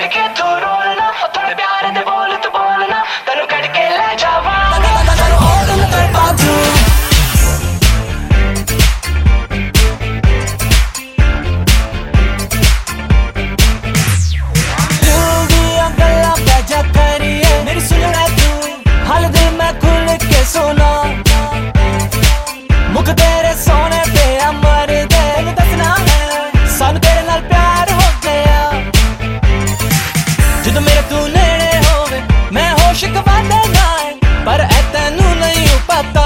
के तू रोलना, थोड़े प्यार दे बोल तू बोलना, तेनू कट के ले जावा और न कर पातू। दिल दिया गल्लां बैजा करिए, मेरी सुन ले तू, हाल दिल मैं खुल के सुना, मुख तेरे सोने पे अमर दे, दसना है सानू तेरे नाल प्यार हो गया, जदों मेरे तू नेड़े होवे मैं होश गवांदा ना है, पर ऐ तैनू नहीं पता,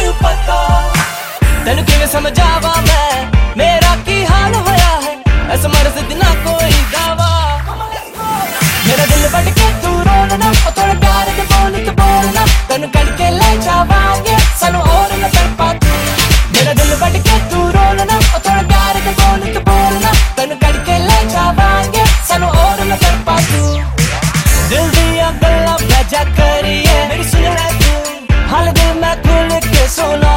तैनू किवें समझावा मैं मेरा की हाल होया है, ऐसा मर्ज ना कोई दावा, मेरा दिल बट के तू रोलना, थोड़ा प्यार दे बोल तू बोलना, तैनू कट के ले जावांगे सानू और न कर पातू। मेरा दिल बट के तू रोलना, थोड़ा प्यार दे बोल तू बोलना, तैनू कट के ले जावांगे सानू और न कर पातू। दिल दिया गल्लां बैजा करिए, मेरी सुन ले तू, हाल दिल मैं खुल के सुना,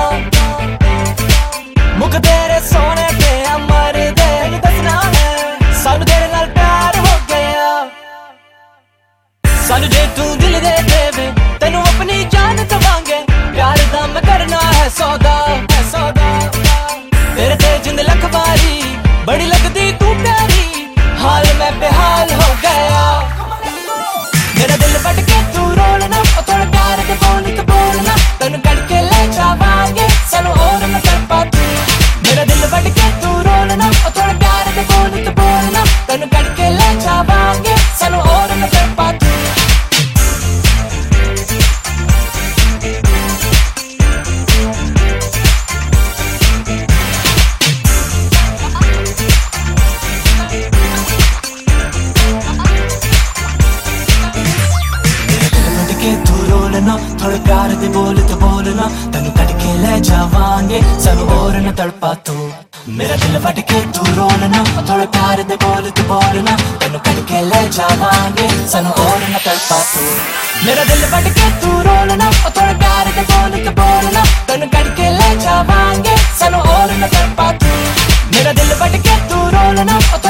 मुख तेरे सोने पे अमर दे, दसना है सानू तेरे नाल प्यार हो गया, सानू जे तू दिल दे देवे तैनू अपनी जान दवांगे, प्यार दा मैं करना है सौदा, तेरे ते जिंद लख बारी बड़ी लगदी तू प्यारी, हाल मैं बेहाल हो गया, मेरा दिल बट के तू रोलना, थोड़ा प्यार दे बोल तू बोलना, तैनू कट के ले जावांगे सानू और न कर पातू। मेरा दिल बट के तू रोलना, थोड़ा प्यार दे बोल तू बोलना, तैनू कट के ले जावांगे सानू और न कर पातू। थोड़े प्यार दे बोल तू बोलना, तैनू कट के ले जावांगे सानू और न तड़पा तू। मेरा दिल फट के तू रोलना, थोड़े प्यार दे बोल तू बोलना, तैनू कट के ले जावांगे सानू और न तड़पा तू। मेरा दिल फट के तू रोलना, थोड़े प्यार दे बोल तू बोलना, तैनू कट के ले जावांगे सानू और न तड़पा तू। मेरा दिल फट के तू रोलना।